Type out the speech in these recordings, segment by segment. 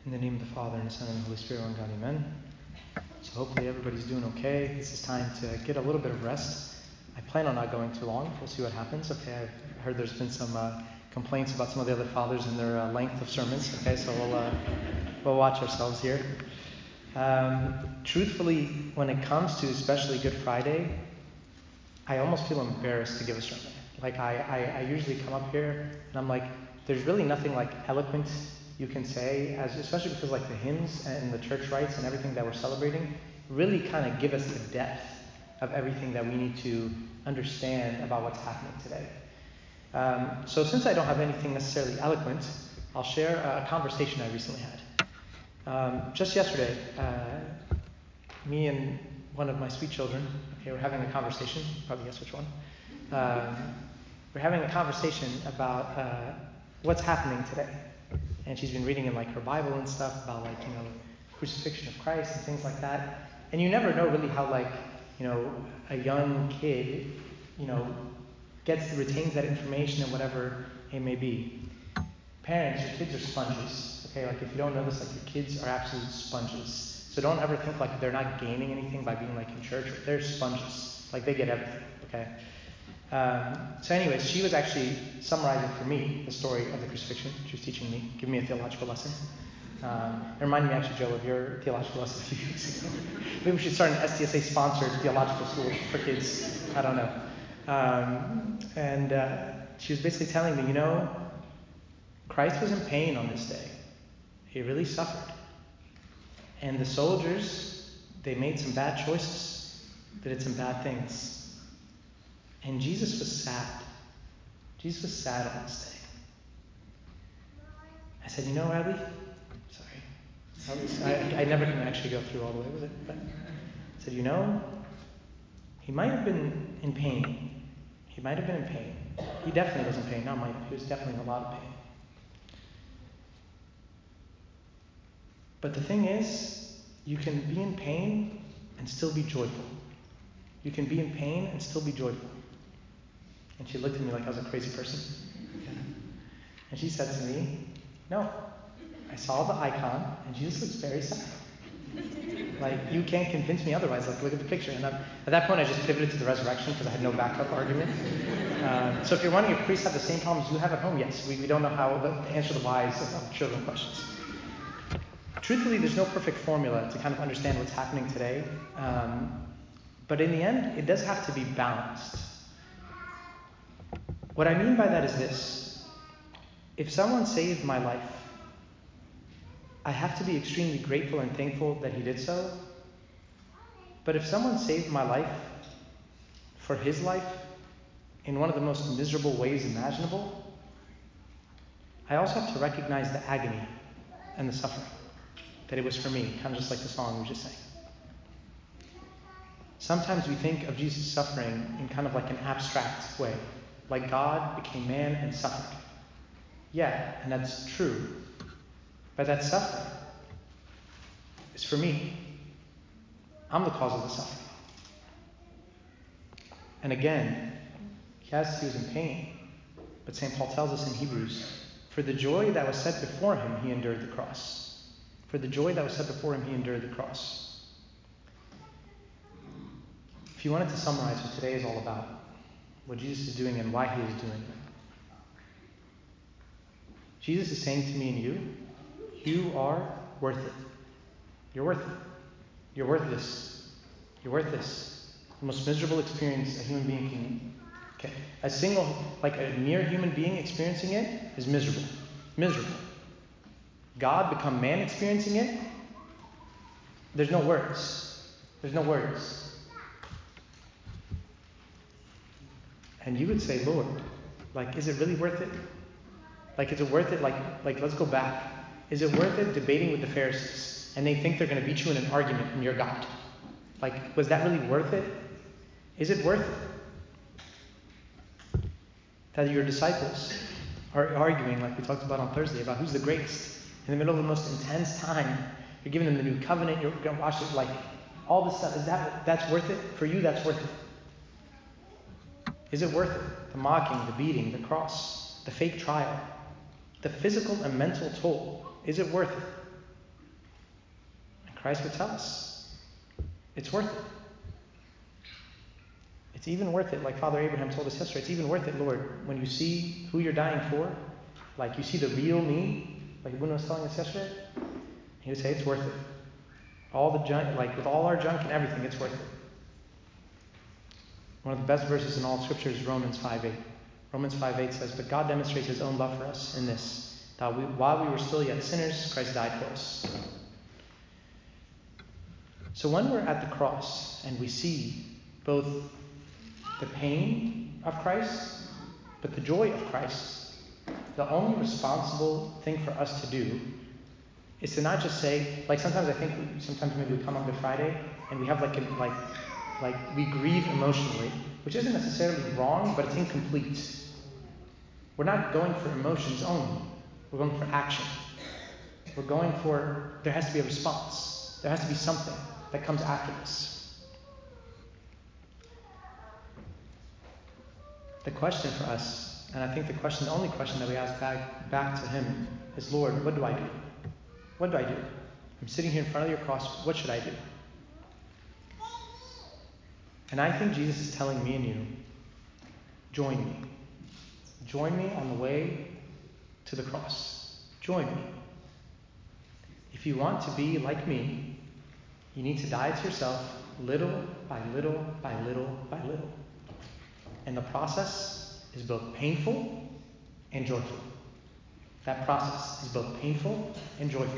In the name of the Father, and the Son, and the Holy Spirit, one God, amen. So hopefully everybody's doing okay. This is time to get a little bit of rest. I plan on not going too long. We'll see what happens. Okay, I've heard there's been some complaints about some of the other fathers and their length of sermons. Okay, so we'll watch ourselves here. Truthfully, when it comes to especially Good Friday, I almost feel embarrassed to give a sermon. Like I usually come up here and I'm like, there's really nothing like eloquent you can say, especially because like the hymns and the church rites and everything that we're celebrating really kind of give us the depth of everything that we need to understand about what's happening today. So since I don't have anything necessarily eloquent, I'll share a conversation I recently had. Just yesterday, me and one of my sweet children, were having a conversation, probably guess which one. We're having a conversation about what's happening today. And she's been reading in like her Bible and stuff about like, crucifixion of Christ and things like that. And you never know really how like, a young kid, retains that information and whatever it may be. Parents, your kids are sponges. Okay, like if you don't know this, like your kids are absolute sponges. So don't ever think like they're not gaining anything by being like in church. They're sponges. Like they get everything, okay? So anyways, she was actually summarizing for me the story of the crucifixion. She was teaching me, giving me a theological lesson. It reminded me actually, Joe, of your theological lesson a few weeks ago. Maybe we should start an STSA-sponsored theological school for kids. I don't know. And she was basically telling me, Christ was in pain on this day. He really suffered. And the soldiers, they made some bad choices. They did some bad things. And Jesus was sad. Jesus was sad on this day. I said, Abby? Sorry. I never can actually go through all the way with it. But I said, he might have been in pain. He might have been in pain. He definitely was in pain. Not might have. He was definitely in a lot of pain. But the thing is, you can be in pain and still be joyful. You can be in pain and still be joyful. And she looked at me like I was a crazy person. And she said to me, no, I saw the icon and Jesus looks very sad. Like, you can't convince me otherwise. Like, look at the picture. And at that point, I just pivoted to the resurrection because I had no backup argument. So if you're wondering if priests have the same problems you have at home, yes. We don't know how to answer the whys of children questions. Truthfully, there's no perfect formula to kind of understand what's happening today. But in the end, it does have to be balanced. What I mean by that is this. If someone saved my life, I have to be extremely grateful and thankful that he did so. But if someone saved my life for his life in one of the most miserable ways imaginable, I also have to recognize the agony and the suffering, that it was for me, kind of just like the song we just sang. Sometimes we think of Jesus' suffering in kind of like an abstract way, like God became man and suffered. Yeah, and that's true. But that suffering is for me. I'm the cause of the suffering. And again, yes, he was in pain. But St. Paul tells us in Hebrews, for the joy that was set before him, he endured the cross. For the joy that was set before him, he endured the cross. If you wanted to summarize what today is all about, what Jesus is doing and why he is doing it, Jesus is saying to me and you are worth it. You're worth it. You're worth this. You're worth this. The most miserable experience a human being can. A mere human being experiencing it is miserable. Miserable. God become man experiencing it, there's no words. There's no words. And you would say, Lord, is it really worth it? Is it worth it? Let's go back. Is it worth it debating with the Pharisees and they think they're going to beat you in an argument and you're God? Was that really worth it? Is it worth it? That your disciples are arguing, like we talked about on Thursday, about who's the greatest. In the middle of the most intense time, you're giving them the new covenant, you're going to watch it, all this stuff. That's worth it? For you, that's worth it. Is it worth it? The mocking, the beating, the cross, the fake trial, the physical and mental toll. Is it worth it? Christ would tell us, it's worth it. It's even worth it, like Father Abraham told us yesterday, it's even worth it, Lord, when you see who you're dying for, like you see the real me, like Bruno was telling us yesterday, he would say it's worth it. All the junk, like with all our junk and everything, it's worth it. One of the best verses in all Scripture is Romans 5:8. Romans 5:8 says, but God demonstrates his own love for us in this, that while we were still yet sinners, Christ died for us. So when we're at the cross and we see both the pain of Christ, but the joy of Christ, the only responsible thing for us to do is to not just say, like sometimes I think, sometimes maybe we come on Good Friday and we have like we grieve emotionally, which isn't necessarily wrong, but it's incomplete. We're not going for emotions only. We're going for action. We're going for, there has to be a response. There has to be something that comes after this. The question for us, and I think the only question that we ask back to him is, Lord, what do I do? What do I do? I'm sitting here in front of your cross. What should I do? And I think Jesus is telling me and you, join me. Join me on the way to the cross. Join me. If you want to be like me, you need to die to yourself little by little by little by little. And the process is both painful and joyful. That process is both painful and joyful.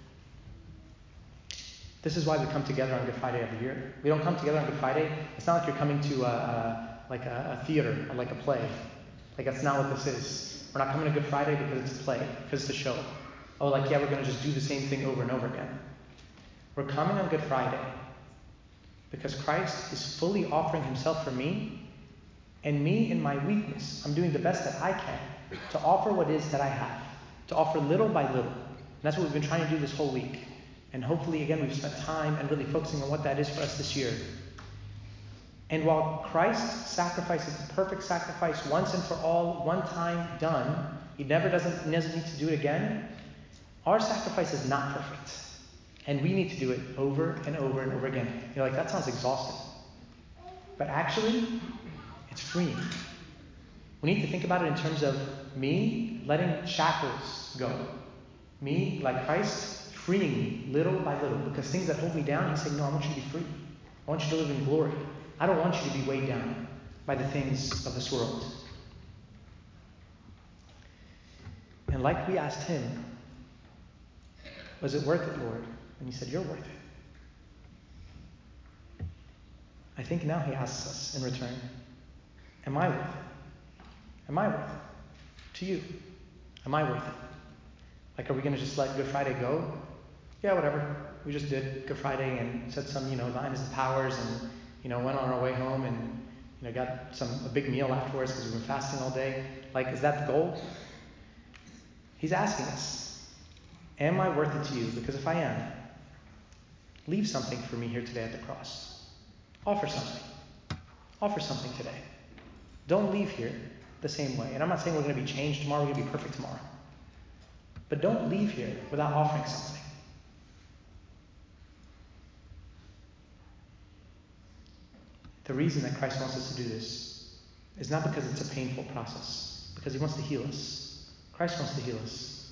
This is why we come together on Good Friday every year. We don't come together on Good Friday. It's not like you're coming to a theater or like a play. Like that's not what this is. We're not coming to Good Friday because it's a play, because it's a show. Oh, like yeah, we're going to just do the same thing over and over again. We're coming on Good Friday because Christ is fully offering himself for me, and me in my weakness, I'm doing the best that I can to offer what is that I have, to offer little by little. And that's what we've been trying to do this whole week. And hopefully, again, we've spent time and really focusing on what that is for us this year. And while Christ's sacrifice is the perfect sacrifice once and for all, one time done, he doesn't need to do it again, our sacrifice is not perfect. And we need to do it over and over and over again. You're like, that sounds exhausting. But actually, it's freeing. We need to think about it in terms of me letting shackles go. Me, like Christ, freeing me little by little. Because things that hold me down, he's saying, no, I want you to be free. I want you to live in glory. I don't want you to be weighed down by the things of this world. And like we asked him, was it worth it, Lord? And he said, you're worth it. I think now he asks us in return, am I worth it? Am I worth it? To you, am I worth it? Like, are we going to just let Good Friday go? Yeah, whatever. We just did Good Friday and said some, lines and powers and, went on our way home and, got a big meal afterwards because we've been fasting all day. Like, is that the goal? He's asking us, am I worth it to you? Because if I am, leave something for me here today at the cross. Offer something. Offer something today. Don't leave here the same way. And I'm not saying we're going to be changed tomorrow, we're going to be perfect tomorrow. But don't leave here without offering something. The reason that Christ wants us to do this is not because it's a painful process, because he wants to heal us. Christ wants to heal us.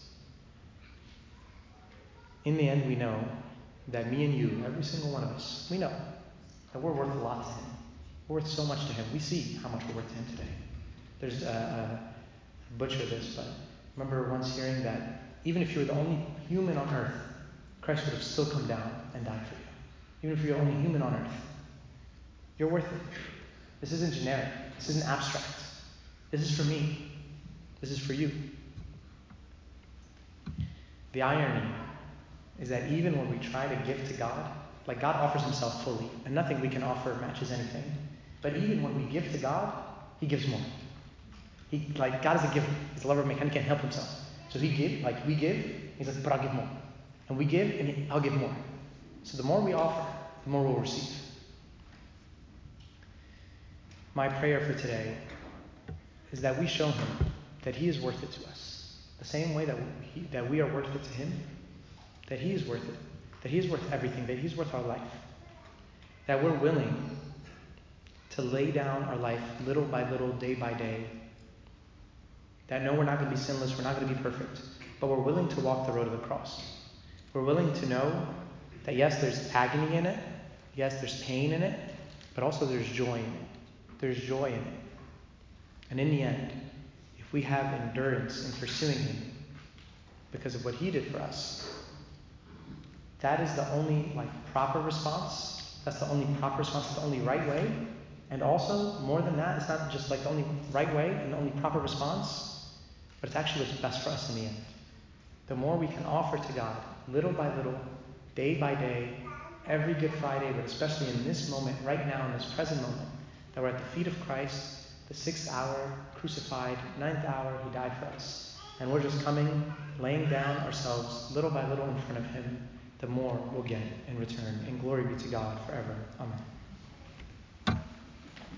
In the end, we know that me and you, every single one of us, we know that we're worth a lot to him. We're worth so much to him. We see how much we're worth to him today. There's butcher this, but I remember once hearing that even if you were the only human on earth, Christ would have still come down and died for you. Even if you're the only human on earth, you're worth it. This isn't generic. This isn't abstract. This is for me. This is for you. The irony is that even when we try to give to God, like God offers himself fully, and nothing we can offer matches anything. But even when we give to God, he gives more. God is a giver. He's a lover of mankind. He can't help himself. So we give, he's like, but I'll give more. And we give, and I'll give more. So the more we offer, the more we'll receive. My prayer for today is that we show him that he is worth it to us. The same way that we are worth it to him, that he is worth it. that He's worth everything, that He's worth our life, that we're willing to lay down our life little by little, day by day, that no, we're not going to be sinless, we're not going to be perfect, but we're willing to walk the road of the cross. We're willing to know that yes, there's agony in it, yes, there's pain in it, but also there's joy in it. There's joy in it. And in the end, if we have endurance in pursuing Him because of what He did for us, that is the only proper response. That's the only proper response, the only right way. And also, more than that, it's not just the only right way and the only proper response, but it's actually what's best for us in the end. The more we can offer to God, little by little, day by day, every Good Friday, but especially in this moment, right now, in this present moment, that we're at the feet of Christ, the 6th hour, crucified, 9th hour, He died for us. And we're just coming, laying down ourselves little by little in front of Him, the more we'll get in return. And glory be to God forever. Amen.